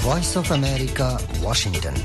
Voice of America, Washington.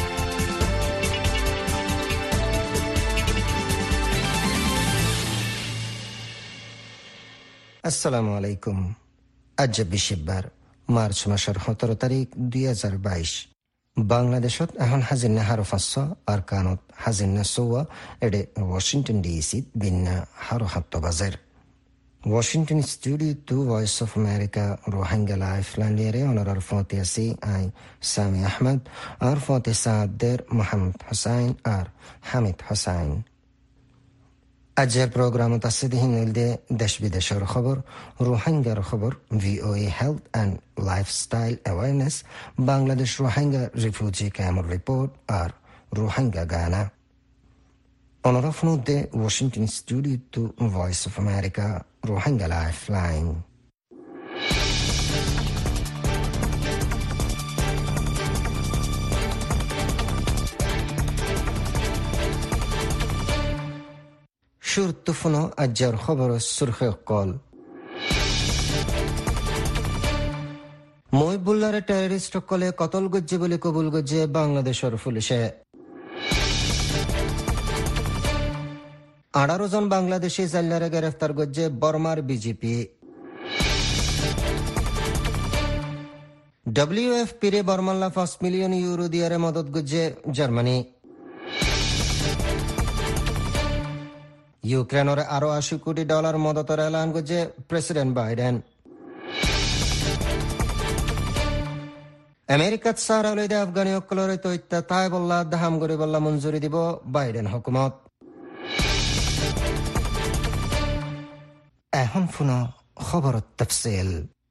আসসালামু আলাইকুম। আজ ২৪ মার্চ মাসের 17 তারিখ 2022। বাংলাদেশত এখন হাজির হারো 500 আর কানত হাজির চৌয়া এডে ওয়াশিংটন ডিসি বিন্না হারো 7 বাজের। Washington Studio 2 Voice of America Rohingya Lifeline lere onar foti asi ay Sami Ahmed ar foti Saader Mohammed Hussain ar Hamid Hussain. Ajer program tasdihin ilde desh bideshar khabar Rohingya khabar VOA Health and Lifestyle Awareness Bangladesh Rohingya Refugee Camp Report ar Rohingya Ghana. Onorav de Washington Studio 2 Voice of America Rohingya Lifeline. Shurtufuno ajar khabar surkhe qol. Mohibullare terrorist kole qatl gojje bole kobul gojje Bangladeshor পুলিশে। 18 জন বাংলাদেশি জাল্লারে গ্রেফতার করছে বর্মার BJP. WFP রে বর্মাল্লা 5 million euro দিয়ে মদত করছে Germany. ইউক্রেনের আরো $80 কোটি মদতের এলান করছে প্রেসিডেন্ট বাইডেন। আমেরিকাত সারা লইদে আফগানি অকলরে তৈত্যা তাই বল্লা দাহাম গরি বল্লা মঞ্জুরি দিব বাইডেন হুকুমত। এখন শুনো খবরত তফসিল।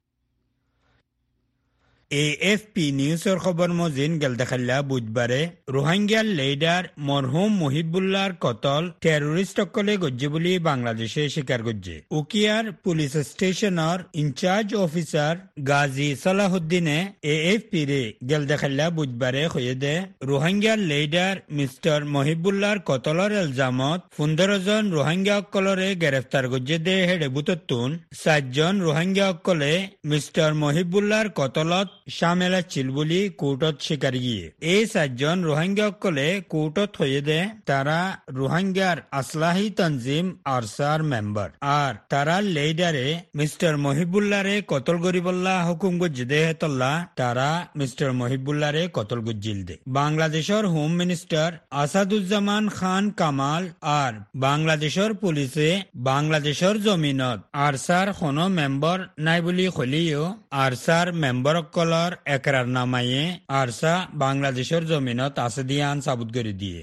AFP নিউজৰ খবৰ মজিন গেলদেখাল্লা বুধবাৰে রোহিঙ্গার লিডার মরহুম মুহিবুল্লাহর কতল টেরোরিস্টসকলে গজ্জে বুলি বাংলাদেশে স্বীকার করছে। উকিয়ার পুলিশ স্টেশনের ইনচার্জ অফিসার গাজী সালাহুদ্দিনে AFP রে গেলদেখাল্লা বুধবারে কয়ে দে রোহিঙ্গার লিডার মিস্টার মুহিবুল্লাহর কতলর ইলজামত 15 জন রোহিঙ্গা সকলরে গ্রেফতার করছে দে হেডে বুততুন 7 জন রোহিঙ্গা সকলে মিস্টার মুহিবুল্লাহর কতলত শামেলা ছিল বলি কোর্টত স্বীকার গিয়ে। এই 7 জন রোহিঙ্গা সকলে কোর্টত হয়ে দে তারা রোহিঙ্গার আসলাহি তনজিম আরসার মেম্বার আর তারা লিডারে মিস্টার মুহিবুল্লাহরে কতল গরিবল্লাহ হুকুম গজ্জে দে হেতল্লা তারা মিস্টার মুহিবুল্লাহরে কতল গজ্জিল দে। বাংলাদেশের হোম মিনিস্টার আসাদুজ্জামান খান কামাল আর বাংলাদেশের পুলিশে বাংলাদেশের জমিনত আরসার কোনো মেম্বার নাই বলি খলিও আরসার মেম্বার কলর একরার নামায়ে আরসা বাংলাদেশের জমিনত আছে দিয়ান সাবুত করে দিয়ে।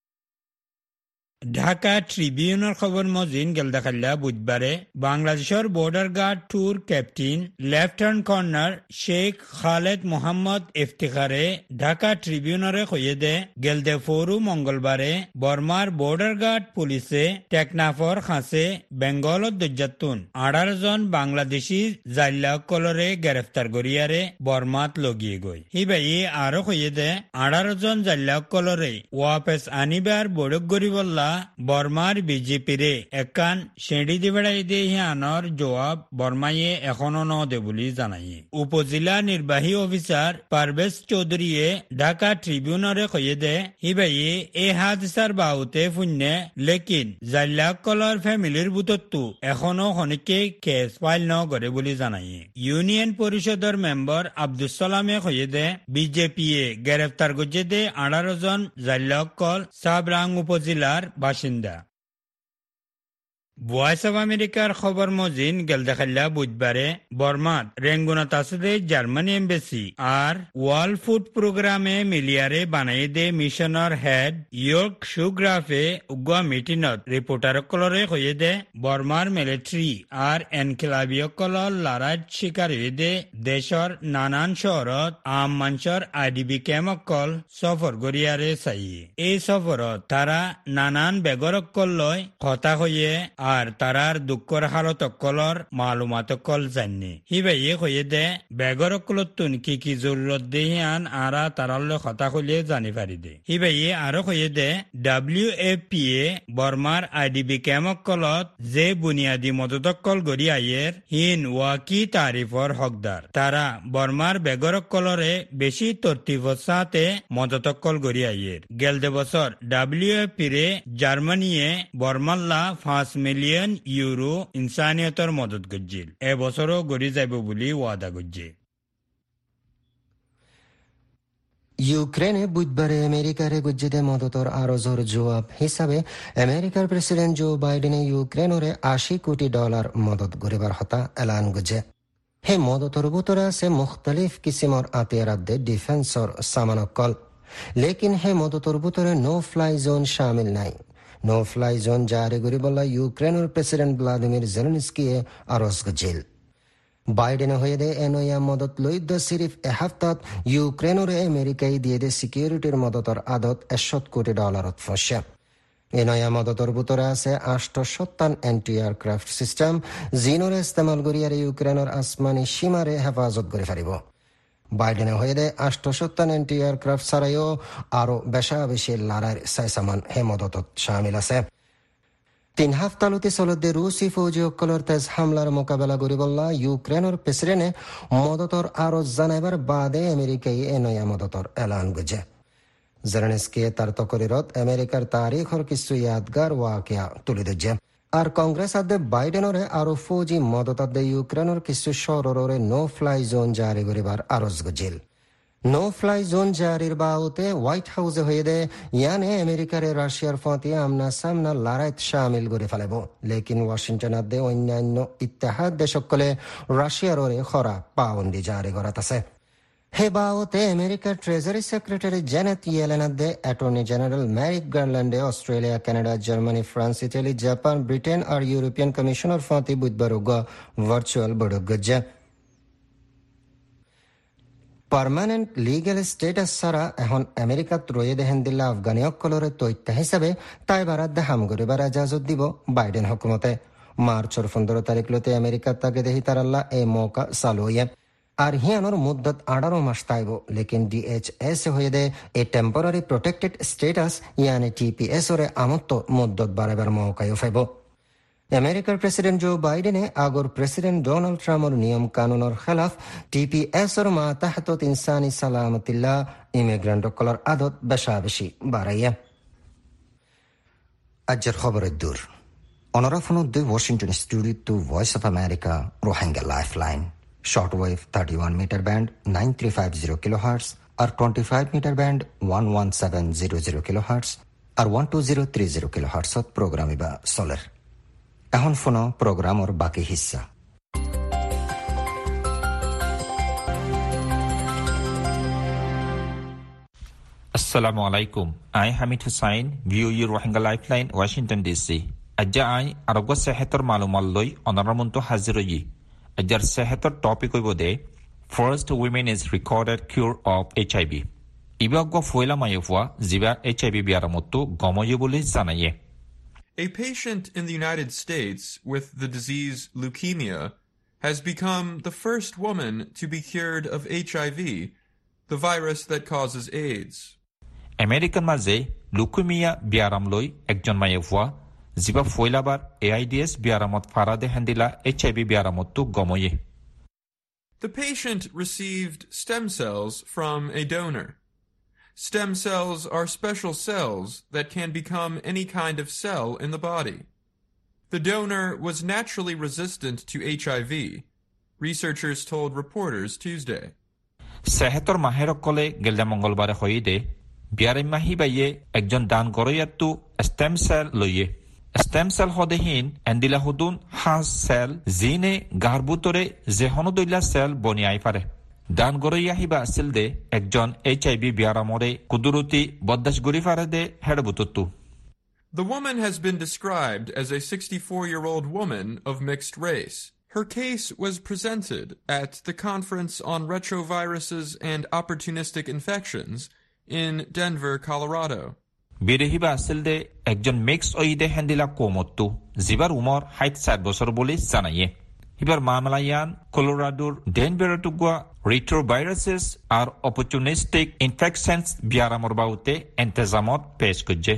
ঢাকা ট্রিবিউনের খবর মজিন গেলদেখাল্লা বুধবারে বাংলাদেশের বর্ডার গার্ড ট্যুর captain lieutenant colonel Sheikh Khaled Mohammad ইফতিখারে ঢাকা ট্রিবিউনারে কয়ে দে গেলদে ফোরু মঙ্গলবারে বর্মার বর্ডার গার্ড পুলিশে টেকনাফর খাসে বেঙ্গলত দজ্জাতুন 18 জন বাংলাদেশি জাইল্লা কলরে গ্রেফতার করিয়ারে বর্মাত লগিয়ে গই। হিবাই আরো কয়ে দে 18 জন জাইল্লা কলরে ওয়াপেস আনিবার বড়ক গরিবল্লা বর্মার বিজেপিরে একান সেঁড়ি দিবেড়াই দিয়ে আনর জবাব বর্মায়ে এখনো ন দে বলি জানাইয়ে। উপজেলা নির্বাহী অফিসার পারভেজ চৌধুরীয়ে ঢাকা ট্রিবিউনারে কয়ে দে হিবাইয়ে এ হাদিসার বাউতে ফুন্নে লেকিন জাল্লা কলর ফ্যামিলির বুতত্তু এখনো খনিকে কেস ফাইল ন করে বলি জানাইয়ে। ইউনিয়ন পরিষদের মেম্বার আব্দুল সালামে কয়ে দে বিজেপিয়ে গ্রেফতার করছে দে 18 জন জাল্লা কল সাবরাং উপজেলার বাসিন্দা। ভয়েস অব আমেরিকার খবর মজিন গেলদেখাল্লা বুধবারে বর্মাত রেঙ্গুনাত আছে জার্মানি এম্বাসি আর ওয়ার্ল্ড ফুড প্রোগ্রামে মিলিয়ারে বানাই দে মিশনের হেড ইয়র্ক সুগ্রাফে উগুয়া মিটিনত রিপোর্টার কলরে হয়ে দে বর্মার মিলিটারি আর এনক্লাবিয় কলর লড়াইত শিকার হয়ে দে দেশর নানান শহরত আম মানুষের IDP ক্যাম্পকল সফর গড়িয়ারে চাই। এই সফরত তারা নানান বেগরকল লয় কথা হয়ে আর তারার দুঃখর হালত অকলর মালুমাত অকল জাননি হিবাইয়ে কয়ে দে বেগর অকলতুন কি জরুরত দেহিয়ান আরা তারাল্লে কথা খুলিয়ে জানি পারি দে হিবাইয়ে আরো কয়ে দে WFPA বর্মার IDB ক্যামকলত যে বুনিয়াদী মদতকল গড়ি আইয়ের হিন ওয়াকি তারিফর হকদার তারা বর্মার বেগরকলরে বেশি তর্তিবত সাথে মদতকল গড়ি আইয়ের গেলদে বছর WFP রে জার্মানিয়ে বর্মাল্লা 5 মিলিয়ন ইউরো ইনসানিয়তর মদত গজ্জিল এবছরও গড়ি যাইব বলি ওয়াদা গজ্জে ইউক্রেনে বুধবারে আমেরিকার গুজ্জিদে মদতর আরো জোর জবাব হিসাবে আমেরিকার প্রেসিডেন্ট জো বাইডেনে ইউক্রেনরে $80 কোটি মদত গরিবার হতা এলান গুজে হে মদতর ভিতরে আছে মুখতালিফ কিসিমর আতিয়ারাদে ডিফেন্সর সামানকল লেকিন হে মদতর ভিতরে নো ফ্লাই জোন শামিল নাই নো ফ্লাই জোন জারি গরিবল্লা ইউক্রেনের প্রেসিডেন্ট ভ্লাদিমির জেলেনস্কিয়ে আরজ গজিল বাইডেনে হয়ে দে এনয়া মদত লইদ সিরিফ এহাফতাত ইউক্রেনরে আমেরিকাই দিয়ে দে সিকিউরিটির মদতর আদত $100 কোটি ফসে এনয়া মদতর ভিতরে আছে 870 অ্যান্টি এয়ারক্রাফট সিস্টেম জিনোরে ইস্তেমাল করিয়ারে ইউক্রেনের আসমানি সীমারে হেফাজত করে ফারিব বাইডেনে হয়ে দে 870 অ্যান্টি এয়ারক্রাফট ছাড়াইও আরো বেশি লড়াইয়ের সাইসামান হে মদতত শামিল আছে 3 হাফতালতি চলতে রুশি ফৌজি অকলর তেজ হামলার মোকাবেলা করিবল্লা ইউক্রেনের প্রেসিডেন্টে মদতর আরো জানাইবার বাদে আমেরিকাই এনয়া মদতর এলান গুজে জেলেনস্কি তার তকরিরত আমেরিকার তারিখর কিছু ইয়াদগার ওয়াকিয়া তুলে দিচ্ছে আর কংগ্রেস আদে বাইডেনরে আরো ফৌজি মদত আদে ইউক্রেনের কিছু শহরে নো ফ্লাই জোন জারি করিবার আরজ গুজিল নো ফ্লাই জোন জারির বাউতে হোয়াইট হাউসে হয়ে দে ইয়ানে আমেরিকার রাশিয়ার ফতি আমনা সামনা লড়াইত শামিল করে ফেলেব লেকিন ওয়াশিংটন আদে অন্যান্য ইত্তেহাদ দেশকলে রাশিয়ার ওরে খরা পাবন্দি জারি করাত আছে হে বাউতে আমেরিকার ট্রেজারি সেক্রেটারি জেনেট ইয়েলেন আদে অ্যাটর্নি জেনারেল ম্যারিক গার্ল্যান্ডে Australia Canada Germany France Italy Japan Britain আর ইউরোপিয়ান কমিশনার ফতি বুধবার ভার্চুয়াল বৈঠক গজ্জে পার্মানেন্ট লিগেল স্টেটাস ছাড়া এখন আমেরিকাত রয়ে দেহেন দিল্লা আফগানি অকলরে তৈত্য হিসাবে তাই বারাত দেহাম করিবার এজাজত দিব বাইডেন হকুমতে মার্চর 15 তারিখ লতে আমেরিকার তাকে দেহি তারাল্লা এই মৌকা চালু হইয়ে আর হিয়ানোর মুদ্দত 18 মাস তাইব লেকিন DHS হয়ে দে এ টেম্পোরারি প্রোটেক্টেড স্টেটাস ইয়ানি TPS ওরে আমত্ত মুদ্দত বাড়াবার মৌকায় ফাইব আমেরিকার প্রেসিডেন্ট জো বাইডেনে আগর প্রেসিডেন্ট ডোনাল্ড ট্রাম্পর নিয়ম কানুনের খেলাফ TPS এর মাতাহতত ইনসানি সালামতিল্লাহ ইমিগ্রেন্ট কলার আদত বেশি বাড়াইয়া আজের খবরের দূর অনরাফন দুই Washington studio to Voice of America Rohingya lifeline shortwave 31 metre band 9350 kilohertz আর 25 মিটার ব্যান্ড 11700 কিলোহার্টজ আর 12030 কিলোহার্টজত প্রোগ্রামিবা চলের এখন ফোনো প্রোগ্রামর বাকি হিস্সা Assalamu alaikum. I Hamid Hussain, VOE Rohingya Lifeline, Washington DC. Ajja I arogwa sehator malumal loi onaramunto haziroyi. Ajjar sehator topic oibode first women is recorded cure of HIV. Ibagwa foila mayofwa ziba HIV biaramotto gomoye bole janaye. A patient in the United States with the disease leukemia has become the first woman to be cured of HIV, the virus that causes AIDS. American maze leukemia biaram loi ekjon mayefwa jiba foilabar AIDS biaramot farade handila HIV biaramottu gomoye. The patient received stem cells from a donor. Stem cells are special cells that can become any kind of cell in the body. The donor was naturally resistant to HIV, researchers told reporters Tuesday. Sehator maherokole gelde mongolbare hoide biare mahi baye ekjon dan goroyattu stem cell loye. Stem cell hodehin endila hudun has cell zine garbutore zehonodoila cell boniai pare. Dan goroya hiba silde ekjon HIV biaramore kuduruti boddash gurifarade hedbututtu. The woman has been described as a 64-year-old woman of mixed race. Her case was presented at the Conference on Retroviruses and Opportunistic Infections in Denver, Colorado. বিরেহিবা আছিল দে একজন মিক্স ওইদে হ্যান্ডিলা কোমত্তু জিবার উমর 60 বছর বলে জানাইয়ে হিবার মামলায়ান কলোরাডোর ডেনবেরটুগুয়া রিট্রোভাইরাসেস আর অপরচুনিস্টিক ইনফেকশনস বিয়ারামর বাউতে এন্তেজামত পেশ করছে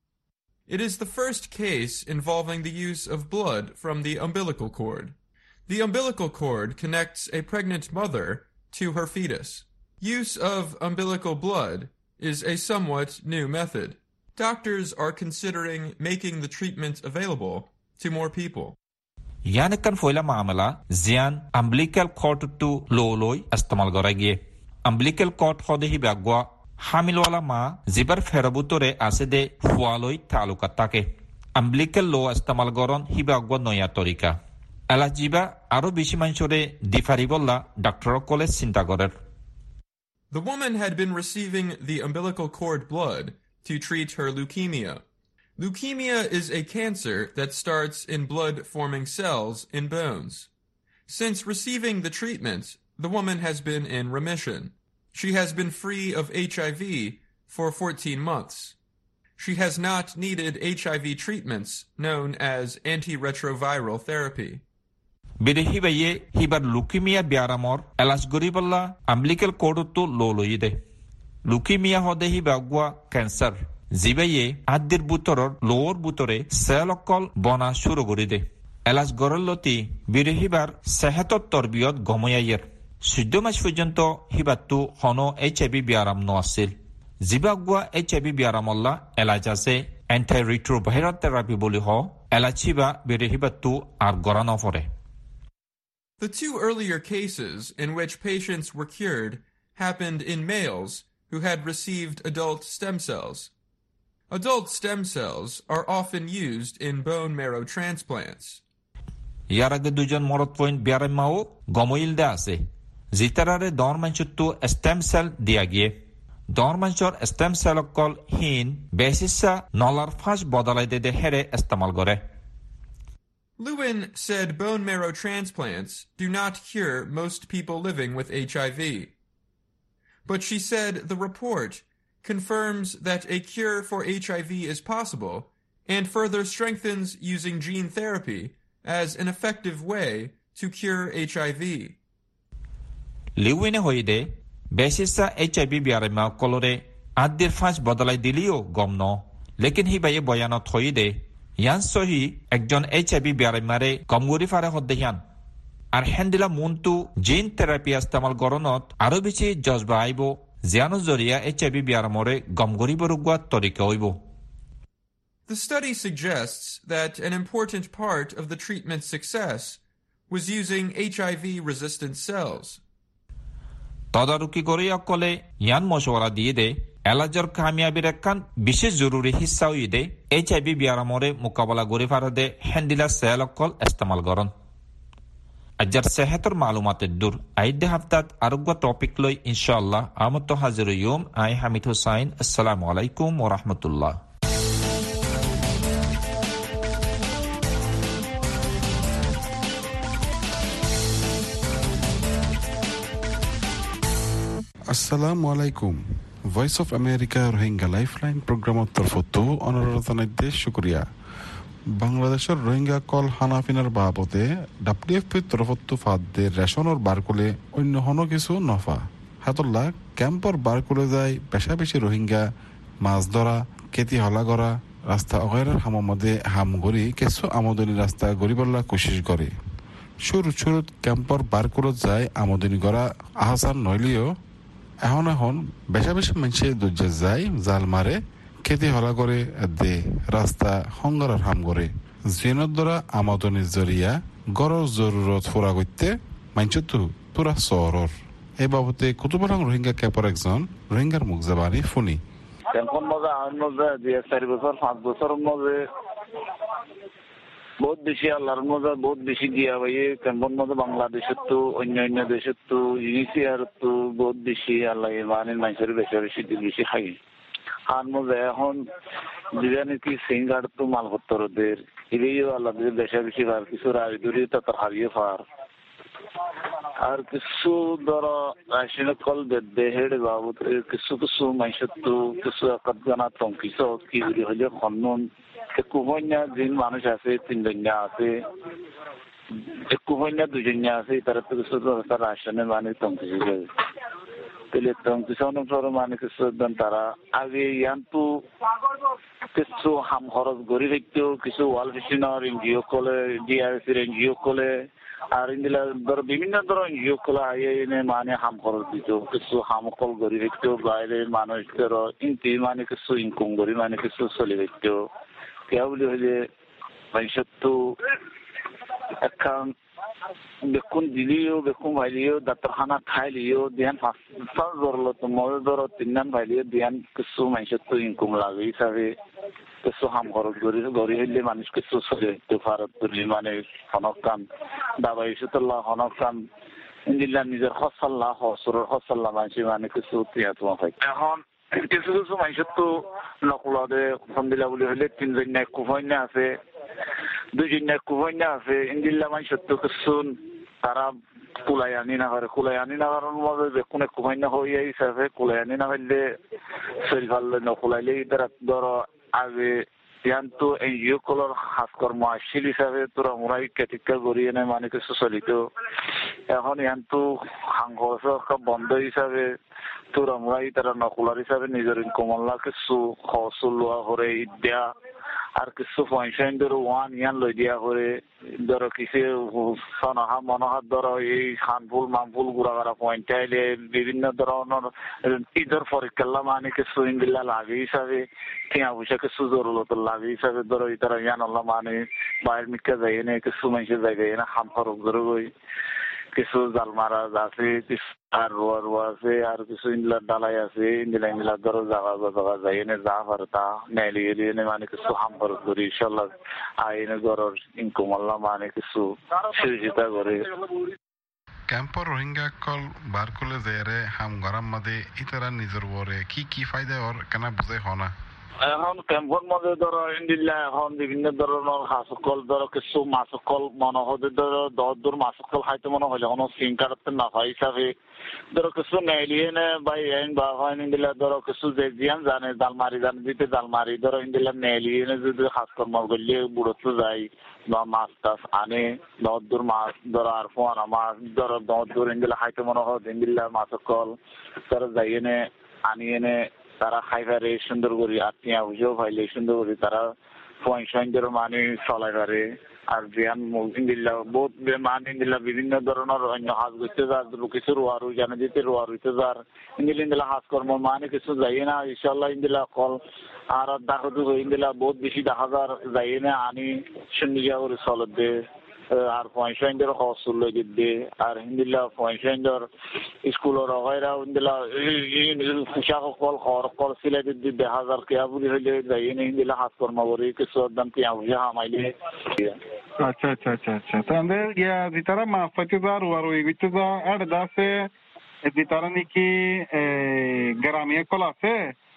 It is the first case involving the use of blood from the umbilical cord. The umbilical cord connects a pregnant mother to her fetus. Use of umbilical blood is a somewhat new method. Doctors are considering making the treatment available to more people. Yanikan foila maamala zian umbilical cord to loloi istemal goragie. Umbilical cord hode hi bagwa হামিলওয়ালা মা zipper ফেরবুতরে আছে দে ফুয়ালই তালুকা থাকে আম্বলিকেল লো ইস্তেমাল গরন হিবাগব নয়া তরিকা এলা জিবা আরো বেশি মানুষরে দিফারিবল্লা doctor কলে চিন্তা করের The woman had been receiving the umbilical cord blood to treat her leukemia. Leukemia is a cancer that starts in blood-forming cells in bones. Since receiving the treatment, the woman has been in remission. She has been free of HIV for 14 months. She has not needed HIV treatments known as antiretroviral therapy. Bidehibaye hibar leukemia biaramor elas goriballa umbilical cord to loloide. Leukemia hode hibagwa cancer. Zibaye addir butoror lower butore celokol bona shuru goride. Elas gorelloti bidehibar sehatot torbiyot gomoyayer. 14 মাস পর্যন্ত হিবাতু হনো HIV বিয়ারাম ন আছিল জিবাগুয়া HIV বিয়ারামল্লা এলাজ আছে অ্যান্টিরিট্রোভাইরাল therapy বলি হ এলাচিবা বেরে হিবাতু আর গরা ন পড়ে The two earlier cases in which patients were cured happened in males who had received adult stem cells. Adult stem cells are often used in bone marrow transplants. ইয়ার আগে দুজন মরদ পয়েন্ট বিয়ারামাও গমইলদে আছে জিতারারে দরমাঞ্চুত্তু স্টেম সেল দিয়া গিয়ে দরমাঞ্চর stem cell call হিন বেসিসা নলার ফাঁস বদলাই দে হেরে ইস্তেমাল করে Lewin said bone marrow transplants do not cure most people living with HIV. But she said the report confirms that a cure for HIV is possible and further strengthens using gene therapy as an effective way to cure HIV. লিউইনে হইদে বেসিসা HIV বিয়ারামা কলরে আদ্দির ফাঁস বদলাই দিলিও গম ন লেকিন হি বাইয়ে বয়ানত হইদে ইয়ান সহি একজন এইচআইভি বিয়ারামারে গমগুরি ফারে হদ্দেহিয়ান আর হ্যান্ডিলা মুনতু জিন থেরাপি ইস্তেমাল গরনত আরো বেশি জজবা আইব জিয়ানো জরিয়া এইচআইভি বিয়ারামরে গমগুরি বরুগুয়া তরিকা হইব The study suggests that an important part of the treatment's success was using HIV-resistant cells. তদারকি করে অকলে ইয়ান মশওয়ারা দিয়ে দে এলাজর কামিয়াবির একখান বিশেষ জরুরি হিস্সা হয়ে দে এইচআইভি বিয়ারামরে মোকাবেলা করে ফারাদে হ্যান্ডিলা সেল অকল ইস্তেমাল করন আজার সেহতর মালুমাতের দূর আইডে হাফতাত আরোগ্য টপিক লই ইনশাআল্লাহ আমত হাজির ইয়ুম আই হামিদ হুসাইন আসসালামু আলাইকুম ওয়া রাহমাতুল্লাহ আসসালামু আলাইকুম Voice of America Rohingya lifeline প্রোগ্রামত তরফতো অনুরোধনাইতে শুকরিয়া বাংলাদেশের রোহিঙ্গা কল হানাফিনার বাবদে ডাব্লিউএফপি তরফতো ফাদে রেশনের বারকুলে অন্য হনো কিছু নফা হাতল্লা ক্যাম্পর বারকুলে যায় পেশা বেশি রোহিঙ্গা মাছ ধরা খেতি হলা করা রাস্তা অগৈরার হামমদে হামগরি কিছু আমদনি রাস্তা গরিবল্লা কোশিশ করে শুরু শুরুত ক্যাম্পর বারকুলত যায় আমদনি করা আহসান নইলিও এখন বেশা বেশি মানুষে দুর্যে যায় জাল মারে খেতে হলা করে দে রাস্তা সংগরার হাম করে জিনের দ্বারা আমদনির জরিয়া গড়র জরুরত ফুরা করতে মাঞ্চতু পুরা শহরর এই বাবদে কুতুবরং রোহিঙ্গা ক্যাম্পর একজন রোহিঙ্গার মুখ জাবানি ফুনি ক্যাম্পর মধ্যে আমার মধ্যে 4 বছর 5 বছরের মধ্যে বহুত বেশি আল্লাহর মধ্যে বহুত বেশি গিয়া ভাইয়ে ক্যাম্পর মধ্যে বাংলাদেশের তো অন্য দেশের তো ইউনিসিয়ার তো বহুত বেশি আল্লাহ মানে মানুষের বেশি বেশি খাই আর মধ্যে এখন যেটা নাকি সিঙ্গার তো মালপত্রদের এদিকেও আল্লাহ বেশি বেশি আর কিছু রাজদুরি তো হারিয়ে পার আর কিছু ধরো রাসায়নিক কল দেহের বাবদ কিছু কিছু মাইসত্তু কিছু একজনা তংকিস কি হলে খন্নন কুহন্যা যিন মানুষ আছে 3 জন্য আছে কুহন্যা 2 জন্য আছে তারা তো কিছু রাসায়নিক মানে তংকিস তাহলে তংকিসন মানে কিছু তারা আগে ইয়ান্তু কিছু হাম খরচ গড়ি রাখতেও কিছু ওয়াল ফিশনার এনজিও কলে ডিআরসি এনজিও কলে আর ইন্দিলা ধরো বিভিন্ন ধরনের এনজিও কলে আইনে মানে হাম খরচ দিত কিছু হাম কল গড়ি রাখতেও বাইরে মানুষদের ইনতি মানে কিছু ইনকাম গড়ি মানে কিছু চলে রাখতেও কেউ বলি হলে ভবিষ্যৎ এখন বেকুন দিলিও বেকুন ভাইলিও ডাক্তারখানা খাইলিও ধ্যান ফার্স্ট ধরলো তো মজা ধরো 3 ভাইলিও ধ্যান কিছু ভবিষ্যৎ ইনকাম লাগে হিসাবে কিছু হাম খরচ গড়ি হইলে মানুষ কিছু চলে ভারত মানে হনকান দাবাই সুতল্লাহ হনকান ইন্দিল্লা নিজের হসাল্লাহ হসরের হসাল্লাহ মানুষ মানে কিছু তিয়াতুয়া হয় এখন কিছু কিছু মানুষের তো নকলদে সন্দিলা বলি হইলে 3 জন কুফাইনা আছে 2 জন কুফাইনা আছে ইন্দিল্লা মানুষের তো কিছু তারা কুলাই আনি না কারণ মধ্যে কোনো কুফাইনা হয়ে হিসাবে কুলাই আনি না হইলে শরীর ভালো নকুলাইলে ধরো আগে ইয়ান্তু এনজিও কলর কাজকর্ম আসছিল হিসাবে তোরা মোরাই কেটিকা গড়িয়ে নেয় মানে কিছু চলিত এখন ইয়ান্তু সাংঘর্ষ বন্ধ হিসাবে তোরা মোরাই তারা নকুলার হিসাবে নিজের ইনকমল্লা কিছু খরচ লোৱা করে দিয়া আর কিছু পয়সা ওয়ান ইয়ান লই দিয়া করে ধরো কিছু সনহা মনোহার ধরো এই খানফুল মামফুল গুড়াগাড়া পয়েন্ট আইলে বিভিন্ন ধরনের ঈদের পরীক্ষা মানে কিছু ইন্দিল্লা লাগে হিসাবে টিয়া পয়সা কিছু জরুরত লাগে হিসাবে ধরো ইতারা ইয়ান মানে বাইর মিকা যাই না কিছু মানুষের জায়গায় না খাম খরচ ধরে গই কিছু জাল মারা আছে কিছু আর রোয়া আছে আর কিছু ইন্দিলার ডালাই আছে ইন্দিলা ধরো জায়গা যাই না যা পারতা নেলি এলিয়ে মানে কিছু হাম খরচ করি ইনশাল্লাহ আইনে ঘরের ইনকাম আল্লাহ মানে কিছু সহযোগিতা করে ক্যাম্পর রোহিঙ্গা কল বার করলে যে হাম গরম মাদে ইতারা নিজের ওরে কি ফায়দা ওর কেন বুঝে হনা এখন ক্যাম্পর মধ্যে ধরো ইন্দিল্লা এখন বিভিন্ন ধরনের হাসকল ধরো কিছু মাসকল মনে হতে ধরো 10 দূর মাসকল খাইতে মনে হলে কোনো সিম কার্ড না হয় হিসাবে ধরো কিছু নেলিয়ে নে বাই বা হয় ইন্দিল্লা ধরো কিছু যে জিয়ান জানে জালমারি জানে দিতে জালমারি ধরো ইন্দিল্লা নেলিয়ে নে যদি হাসকর্ম করলে বুড়োতে যায় বা মাছ টাছ আনে 10 দূর মাছ ধরো আর ফোয়ানা মাছ ধরো 10 দূর ইন্দিল্লা খাইতে মনে হয় ইন্দিল্লা মাসকল ধরো যাইয়ে নে আনিয়ে নে তারা খাইবারে সুন্দর করি আত্মীয় বুঝেও ভাইলে সুন্দর করি তারা পয়সার মানে চলাই পারে আর বিয়ান ইন্দিল্লা বহুত মান ইন্দিল্লা বিভিন্ন ধরনের অন্য হাজ করতে যার কিছু রোয়ারু জানে দিতে রোয়ারুতে যার ইন্দিল্লা হাজ কর্ম মানে কিছু যাই না ইনশাল্লাহ ইন্দিল্লা কল আর দেখা ইন্দিল্লা বহুত বেশি দেখা যার যাই না আনি সুন্দর করে চলত দে আর পয়সার খরচ লই দিতে আর ইন্দিল্লা পয়সার স্কুলের হয়রা ইন্দিল্লা পোশাক কল সিলাই দিতে দেখা যার কেয়া বুলি হইলে যাই না ইন্দিল্লা হাজ কর্ম করি কিছু একদম কেয়া বুঝা হামাইলে আচ্ছা তাহলে যেতারা মাছ পাইতে যা রোয়ারুই করতে যা আর দাসে যেতারা নাকি গ্রামীয় কল আছে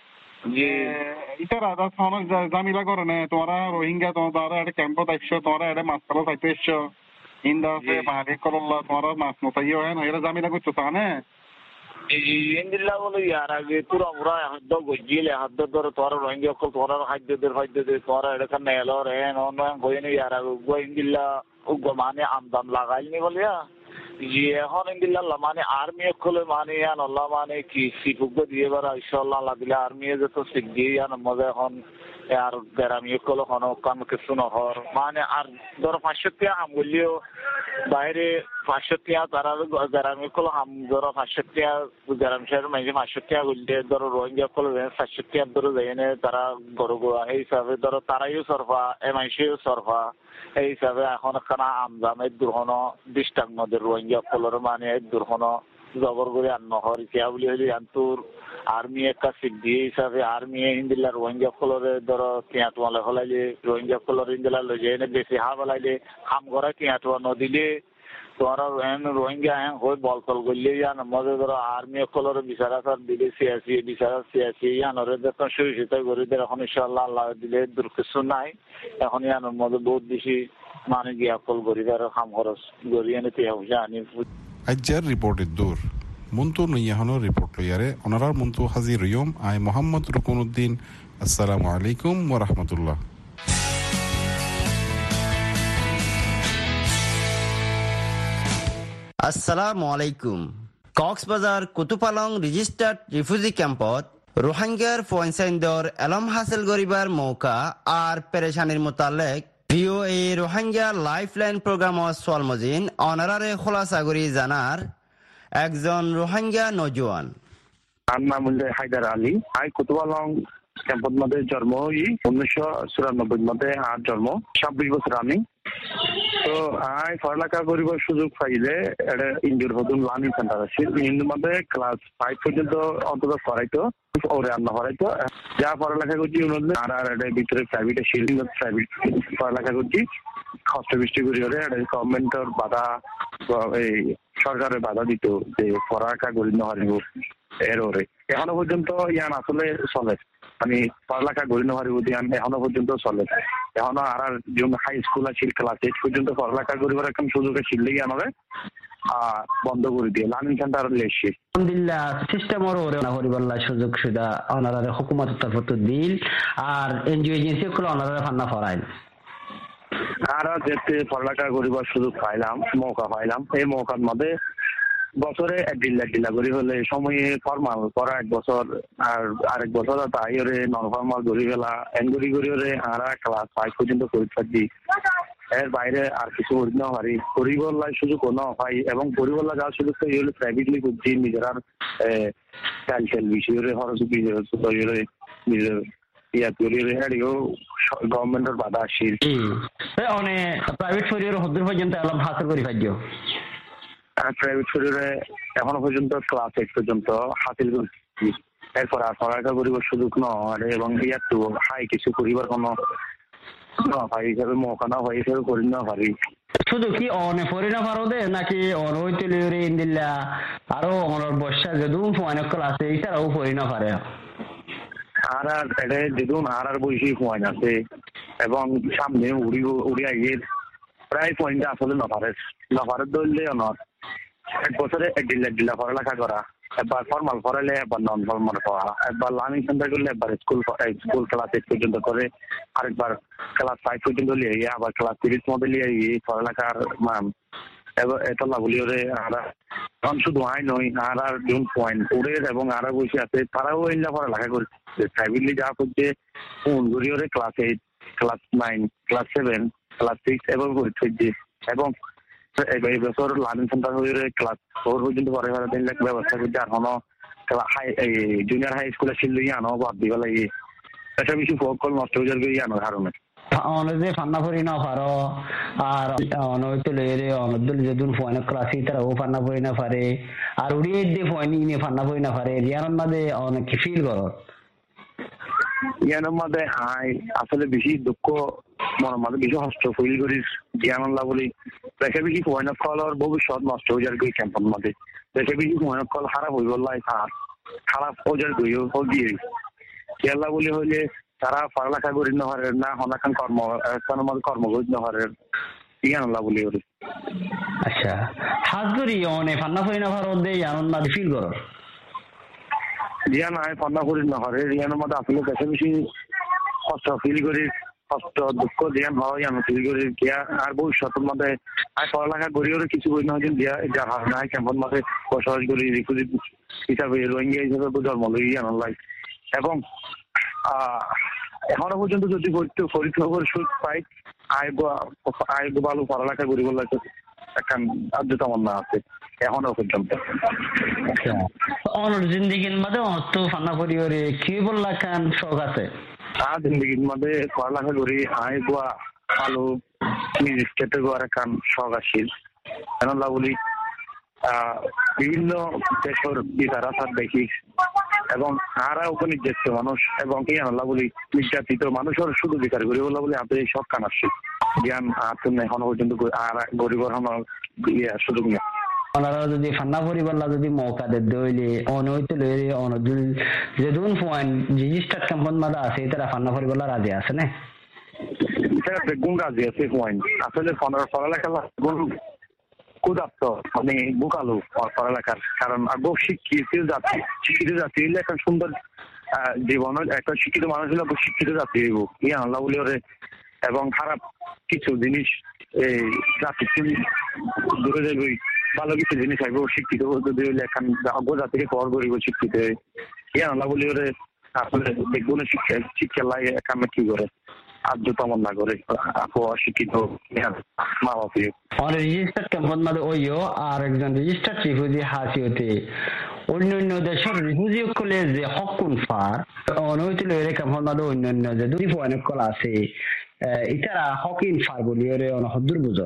ইতারা দাস অনেক জামিলা করে না তোমরা রোহিঙ্গা তোমরা একটা ক্যাম্পত আসছো তোমরা একটা মাছ কলা খাইতে এসছো ইন্দা আছে বাহারি করল্লা তোমরা মাছ নতাইও হয় না এরা জামিলা করছো তা না ইন্দিল্লা বলে ইয়ার আগে তোরা ওরা হাদ্দ গজিলে হাদ্দ ধরে তোরা রোহিঙ্গা কল তোরা খাদ্যদের তোরা এটা নেলর হ্যাঁ অন্য গইনি ইয়ার আগে ইন্দিল্লা মানে আমদাম লাগাইনি বলে এখন ইন্দিল্লা মানে আর্মি খোলে মানে আল্লাহ মানে কি শিখুক দিয়ে বার ইনশাল্লাহ আল্লাহ দিলে আর্মি যত শিখ দিয়ে মজা এখন আর গ্রামীয় কলে কোনো কাম কিছু নহর মানে আর ধরো 500 টাকা হাম বললেও বাইরে 500 টাকা তারা গ্রামীয় কলে হাম ধরো 500 টাকা গ্রাম শহরের মাঝে 500 টাকা বললে ধরো রোহিঙ্গা কলে 700 টাকা ধরো যাই তারা গরু গোয়া এই হিসাবে ধরো তারাইও সরফা এমআইসিও সরফা এই হিসাবে এখন একখানা আমদামের দুর্ঘন দৃষ্টান্ত রোহিঙ্গা কলের মানে দুর্ঘন জবর করে আর নহর কেয়া বলি হইলে আন্তর আর্মি একটা সিট দিয়ে হিসাবে আর্মি ইন্দিল্লা রোহিঙ্গা কলরে ধরো টিয়াটুয়ালে হলাইলে রোহিঙ্গা কলর ইন্দিল্লা লই যায় বেশি হা বলাইলে খাম করা টিয়াটুয়া নদিলে তোমরা রোহিঙ্গা হয়ে বলতল করলে জান মধ্যে ধরো আর্মি কলরে বিচারা দিলে সিয়াসি ইয়ানরে যখন সুবিধা করে দিলে এখন ইনশাল্লাহ আল্লাহ দিলে দুর্কিছু নাই এখন ইয়ানোর মধ্যে বহুত বেশি মানে গিয়া কল করি খাম খরচ করি এনে টিয়া পয়সা আনি আজ্জার রিপোর্টের দূর মন্তু নইয়াহনো রিপোর্ট লইয়ারে অনারার মন্তু হাজির ইয়ম আই মোহাম্মদ রুকনুদ্দিন। আসসালামু আলাইকুম ওয়া রাহমাতুল্লাহ। আসসালামু আলাইকুম। কক্সবাজার কুতুপালং রেজিস্টার্ড রিফিউজি ক্যাম্পত রোহিঙ্গার পয়েন্সাইন্দর এলম হাসিল করিবার মৌকা আর পেরেশানির মোতালেক ভিওএ রোহিঙ্গা লাইফলাইন প্রোগ্রামত সোয়ালমজিন অনারারে খোলাসা করি জানার একজন রোহিঙ্গা নজওয়ান। আমার নাম হায়দার আলী। আই কুতুপালং ক্যাম্পত মধ্যে জন্ম হই 1994 মধ্যে আর জন্ম 26 বছর আমি। তো আই পড়ালেখা করিবার সুযোগ পাইলে এটা ইন্ডিয়ার হতুন লার্নিং সেন্টার আছে ইন্ডিয়ার মধ্যে ক্লাস 5 পর্যন্ত অন্তত করাইতো ওরে আল্লাহ করাইতো। যা পড়ালেখা করছি আর এটা ভিতরে প্রাইভেটে শিল্ড প্রাইভেট পড়ালেখা করছি কষ্ট বৃষ্টি করি হলে গভর্নমেন্টের বাধা এই সরকারের বাধা দিত যে পড়ালেখা করি না হারিব এর ওরে এখনো পর্যন্ত ইয়ান আসলে চলে। আমি পড়ালেখা করি না হারিব ইয়ান এখনো পর্যন্ত চলে। এখনো আর হাই স্কুল আছে ক্লাস 8 পর্যন্ত পড়ালেখা করিবার এখন সুযোগ ছিল আমাদের বন্ধ করে দিয়ে লার্নিং সেন্টার লেসি আলহামদুলিল্লাহ সিস্টেমর ওরে না করিবাল্লাহ সুযোগ সুবিধা অনারারে হুকুমতের তরফ দিল আর এনজিও এজেন্সি গুলো অনারারে ফান্না ফরাইল। আর যেতে পড়ালেখা করিবার সুযোগ পাইলাম মৌকা পাইলাম। এই মৌকার মধ্যে বছরে ডিল্লা করি হলে সময়ে ফর্মাল করা 1 বছর আর আরেক বছর তাই ওরে নন ফর্মাল করি ফেলা এনগুরি করি ওরে আর ক্লাস 5 পর্যন্ত পরীক্ষা দিই। এর বাইরে আর কিছু করি না পারি পরিবর্লার সুযোগ না পাই এবং পরিবর্লা যাওয়ার সুযোগ তো এগুলো প্রাইভেটলি করছি নিজের আর চাইল বিষয়ে খরচ নিজের ইয়াত করি এদিকেও গভর্নমেন্টের বাধা আসিল অনেক প্রাইভেট শরীরের হদ্দুর পর্যন্ত এলাম হাসিল করি পাইজ। প্রাইভেট শরীরে এখনো পর্যন্ত ক্লাস 8 পর্যন্ত হাসিল করছি। এরপর আর পড়ালেখা করিবার সুযোগ নয় এবং ইয়াতো হাই কিছু করিবার কোনো ভাই হিসাবে মৌকা না ভাই হিসাবে করি না পারি। শুধু কি অনে পড়ি না পারো দে নাকি অনৈতলি ইন্দিল্লা আরো অনর বর্ষা যেদুন অনেক ক্লাসে এছাড়াও পড়ি না পারে আর এটা যেদুন আর বয়সী পয়েন্ট আছে এবং সামনে উড়ি আইয়ের প্রায় পয়েন্ট আসলে নফারের ধরলে অনর 1 বছরে ডিল্লা পড়ালেখা করা একবার ফর্মাল পড়াইলে একবার নন ফর্মাল পড়া একবার লার্নিং সেন্টার করলে একবার স্কুল ক্লাস 8 পর্যন্ত করে আরেকবার ক্লাস 5 পর্যন্ত লিয়ে আবার ক্লাস 30 মধ্যে লিয়ে পড়ালেখার মান এবার এতলা বলি ওরে আর শুধু আই নয় আর জুন পয়েন্ট ওদের এবং আরো বসে আছে তারাও এগুলা পড়ালেখা করছে প্রাইভেটলি যা করছে ফোন করি ওরে ক্লাস 8 ক্লাস 9 ক্লাস 7 ক্লাস 6 এবং করছে এবং এই বছর লার্নিং সেন্টার হয়ে ক্লাস 4 পর্যন্ত পরে ব্যবস্থা করছে আর কোনো জুনিয়র হাই স্কুলে ছিল আনো বাদ দিবা লাগে এটা বেশি ফোকল নষ্ট হয়ে যাবে আনোর কারণে অনজে ফান্না পড়ি না পারো আর অনৈতে লইরে অনদল যেদুন ফোন ক্লাসে তারা ও ফান্না পড়ি না পারে আর উড়িয়ে দে ফোন ইনে ফান্না পড়ি না পারে রিয়ানোর মধ্যে অনেক ফিল করো ইয়ানোর মধ্যে আই আসলে বেশি দুঃখ মনের মধ্যে বেশি কষ্ট ফিল করি জ্ঞানলা বলি দেখে বেশি ফোন কলর ভবিষ্যৎ নষ্ট হয়ে যাবে এই ক্যাম্পের মধ্যে দেখে বেশি ফোন কল খারাপ হয়ে গেল খারাপ হয়ে যাবে দিয়ে কেলা বলি হইলে তারা পড়ালেখা করি না পারে না হনাখান কর্ম করি না পারে জ্ঞানলা বলি ওরে। আচ্ছা হাজ করি অনে ফান্না পড়ি না পারো দে ইয়ানোর মধ্যে ফিল করো রিয়ান আয় ফান্না করি না পারে রিয়ানোর মধ্যে আসলে দেখে বেশি কষ্ট ফিল করি কষ্ট দুঃখ জ্ঞান হয় আমি ফিল করি গিয়া আর ভবিষ্যতের মধ্যে আর পড়ালেখা করি ওরা কিছু করি না হয়েছেন দিয়া যা ভাবনা হয় ক্যাম্পের মধ্যে বসবাস করি রিফিউজি হিসাবে রোহিঙ্গা হিসাবে জন্ম লই আনলাই এবং এখনো পর্যন্ত যদি পরীক্ষা করে সুযোগ পাই আয় ভালো পড়ালেখা করি বলে এখন আদ্যতা আমার না আছে এখনো পর্যন্ত। অনর জিন্দিগির মধ্যে অত ফান্না করি ওরে কি বললা খান শখ আছে আর জিন্দিগির মধ্যে পড়ালেখা করি আয় গোয়া ভালো নিজের ক্ষেত্রে গোয়ার এখন শখ আসিল কেন বলি বিভিন্ন দেশের বিচার আচার দেখি এবং আরা ওখানে নির্যাতিত মানুষ এবং কি আল্লাহ বলি নির্যাতিত মানুষের শুধু বিচার করি বলা বলি আপনি সব কান আসছি জ্ঞান এখনো পর্যন্ত আর গরিবের সুযোগ নেই। ওনারা যদি ফান্না পরিবারলা যদি মৌকা দেয় হইলে অনৈতে লইলে যেদুন পয়েন্ট রেজিস্টার্ড ক্যাম্পের মধ্যে আছে তারা ফান্না পরিবারলা রাজি আছে না গুণ রাজি আছে পয়েন্ট আসলে পড়ালেখা গুণ ক্ষুধার্ত মানে বুকালু পড়ালেখার কারণ আগ্রহ শিক্ষিত জাতি হইলে একটা সুন্দর জীবন, একটা শিক্ষিত মানুষ হলে শিক্ষিত জাতি হইব আল্লাহ বলি ওরে, এবং খারাপ কিছু জিনিস এই জাতি দূরে যাইব, ভালো কিছু জিনিস আইব শিক্ষিত যদি হইলে এখন আগ্রহ জাতিকে কর করিব শিক্ষিত আল্লাহ বলি ওরে আসলে দেখবো না শিক্ষা লাগে কামে কি করে আর্যতমনা করে অশিক্ষিত মা বাপি রেজিস্টার্ড ক্যাম্পত মাঝে ওইও আর একজন রেজিস্টার্ড রিফিউজি হাসিওতে অন্যান্য দেশের রিফিউজি সকলে যে হকুন ফার অনৈতিক এর ক্যাম্পত মাঝে অন্যান্য যে দুই অনেক কল আছে ইতারা হকিন ফার বলি ওরে অনহদুর বুঝর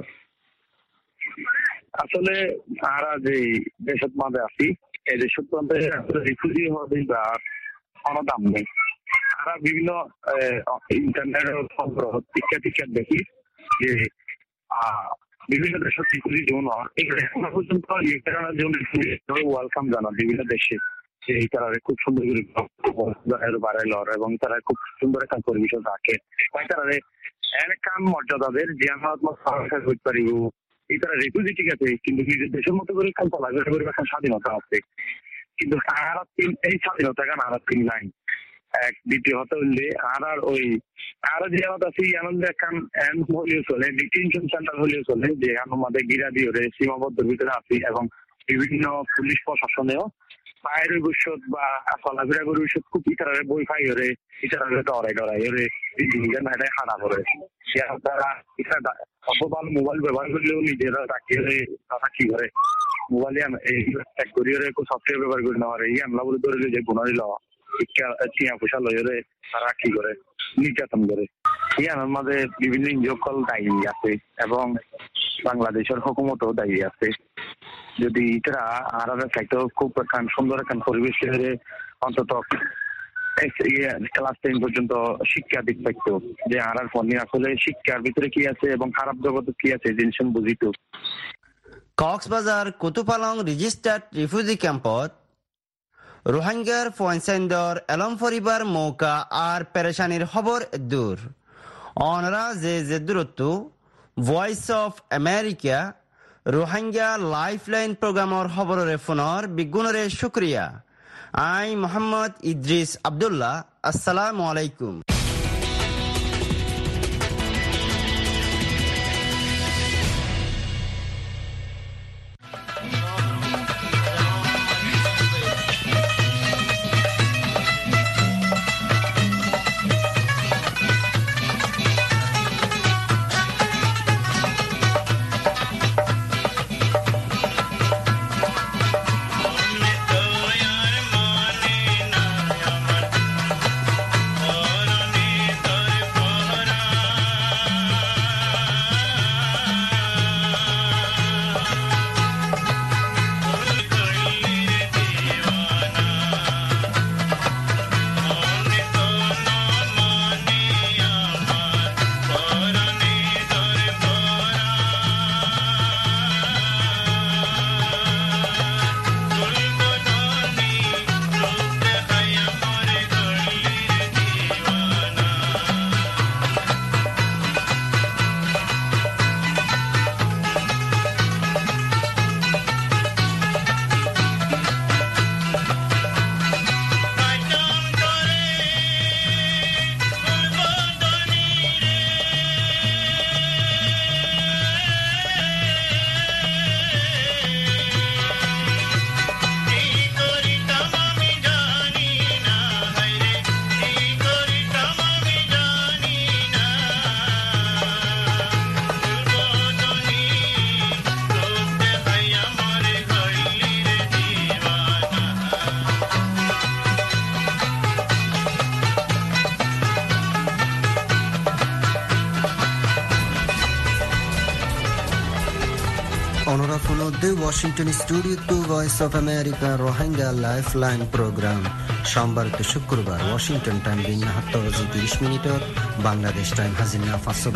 আসলে আরা যে দেশত মাঝে আছি এই দেশত মাঝে রিফিউজি হবে বা কোনো দাম নেই। আমরা বিভিন্ন ইন্টারনেটের টিকা দেখি যে বিভিন্ন দেশের রিফিউজি জোন এখনো পর্যন্ত ইউক্রেনের জন্য ওয়েলকাম জানা বিভিন্ন দেশে যে তারা খুব সুন্দর করে বাড়াইল এবং তারা খুব সুন্দর একটা পরিবেশ রাখে তারা কাম মর্যাদাদের যে আমরা করতে পারিব এই তারা রিফিউজি ঠিক আছে কিন্তু নিজের দেশের মতো করে কাম চলাফেরা করে একটা স্বাধীনতা আছে কিন্তু এই স্বাধীনতা কেন আর তিন নাই। এক দ্বিতীয়ত হইলে আর ওই আরো যে আছে আনন্দের কাম হলেও চলে, ডিটেনশন সেন্টার হলেও চলে যে আমাদের গিরা দিয়ে সীমাবদ্ধ ভিতরে আছি এবং বিভিন্ন পুলিশ প্রশাসনেও পায়ের ভবিষ্যৎ বা চলাফেরা ভবিষ্যৎ খুব ইতারে বই পাই ওরে ইতারে ডরাই ওরে হানা করে তারা ইতারা অত ভালো মোবাইল ব্যবহার করলেও নিজেরা তাকিয়ে তারা কি করে মোবাইলে এক করি ওরে সফটওয়্যার ব্যবহার করে নেওয়ার এই আনলা বলে ধরে যে গুণা দিল চিয়া পোষা লইরে তারা কি করে নির্যাতন করে ইয়ার মাঝে বিভিন্ন ইঞ্জকল দায়ী আছে এবং বাংলাদেশের হুকুমতও দায়ী আছে। যদি এটারা আলাদা চাইতো খুব সুন্দর একটা পরিবেশ অন্তত ক্লাস 10 পর্যন্ত শিক্ষা দিক থাকতো যে আর ফোনে আসলে শিক্ষার ভিতরে কি আছে এবং খারাপ জগৎ কি আছে জিনিস বুঝিত। কক্সবাজার কুতুপালং রেজিস্টার্ড রিফিউজি ক্যাম্পত রোহিঙ্গার পয়েন্টসাইন্দর এলম পরিবার মৌকা আর পেরেশানির খবর দূর অনরা যে দূরত্ব Voice of America Rohingya lifeline প্রোগ্রামর খবরের ফোনর বিগুণরে শুক্রিয়া। আই মোহাম্মদ ইদ্রিস আব্দুল্লাহ, আসসালামু আলাইকুম। Washington studio to Voice of America Rohingya lifeline programme সোমবার টু শুক্রবার ওয়াশিংটন টাইম দিন 7:30 বাংলাদেশ টাইম হাজিনা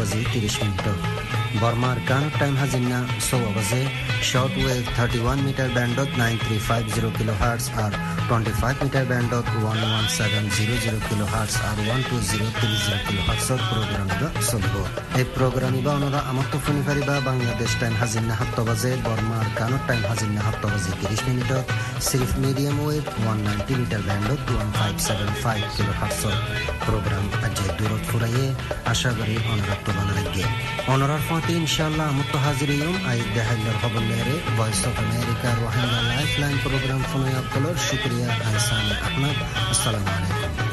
5:30 বর্মার কানাডা টাইম হাজিনা 6 শর্ট ওয়েভ 31 মিটার ব্যান্ডত 9350 কিলোহার্টজ আর 25 মিটার ব্যান্ডত 11700 কিলোহার্টজ আর 12030 কিলোহার্টজৰ প্ৰগ্ৰাম চলিব। এই প্ৰগ্ৰাম অনৰা আমাক শুনি পাৰিবা বাংলাদেশ টাইম হাজিনা 7 মাজে বর্মার গানত টাইম হাজির না 7 বাজি 30 মিনিটত সিরিফ মিডিয়াম ওয়েভ 190 মিটার ব্যান্ডত 1575 কিলোহার্টজ প্রোগ্রাম আজে দূরত ফুরাইয়ে আশা করি অনরাত বানা লাগে অনরার ফাতে ইনশাআল্লাহ আমত হাজির ইয়ম আই দেহাইলার খবর লেরে Voice of America Rohingya lifeline programme ফোনে আপনার শুকরিয়া আহসান আহমদ আসসালামু আলাইকুম